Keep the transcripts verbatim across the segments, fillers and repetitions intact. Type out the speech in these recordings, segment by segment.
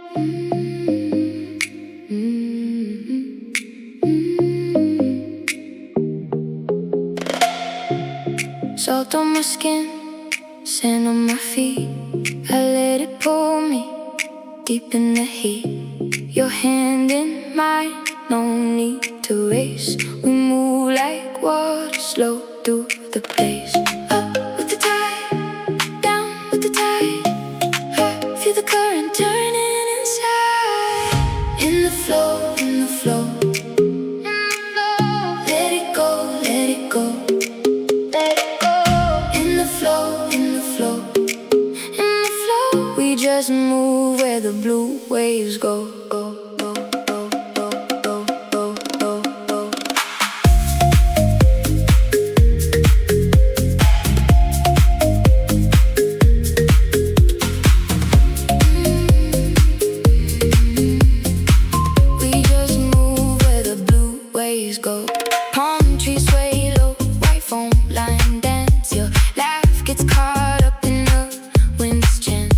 Salt on my skin, sand on my feet. I let it pull me deep in the heat. Your hand in mine, no need to race. We move like water, slow through the place. Up with the tide, down with the tide. I feel the current turning inside. In the flow, in the flow, in the flow. Let it go, let it go. Just move where the blue waves go, go, go, go, go, go, go, go, go. We just move where the blue waves go. Palm trees sway low, white foam line dance. Your laugh gets caught up in the wind's chance.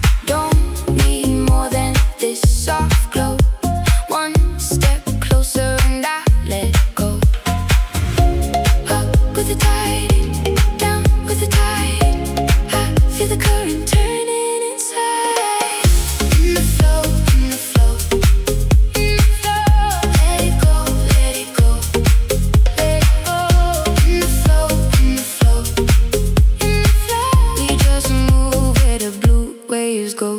Soft glow, one step closer and I let go. Up with the tide, down with the tide. I feel the current turning inside. In the flow, in the flow, in the flow. Let it go, let it go, let it go. In the flow, in the flow, in the flow. We just move where the blue waves go.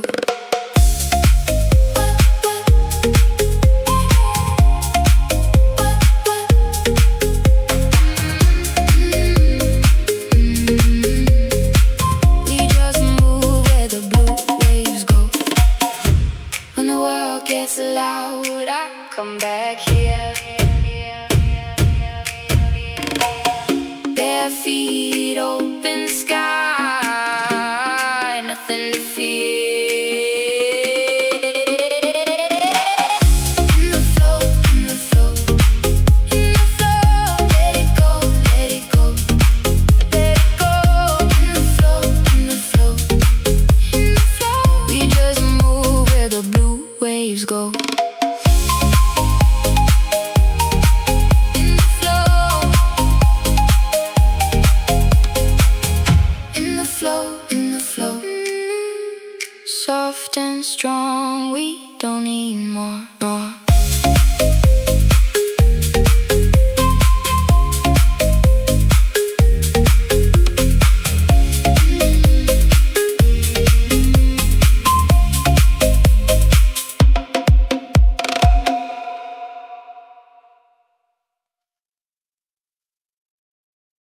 Gets loud, I come back here. Bare feet, open sky, nothing to fear. In the flow, in the flow, in the flow. Let it go, let it go, let it go. In the flow, in the flow, in the flow. We just move where the blue waves go. In the flow, in the flow, in the flow. Mm-hmm. Soft and strong, we don't need more, more.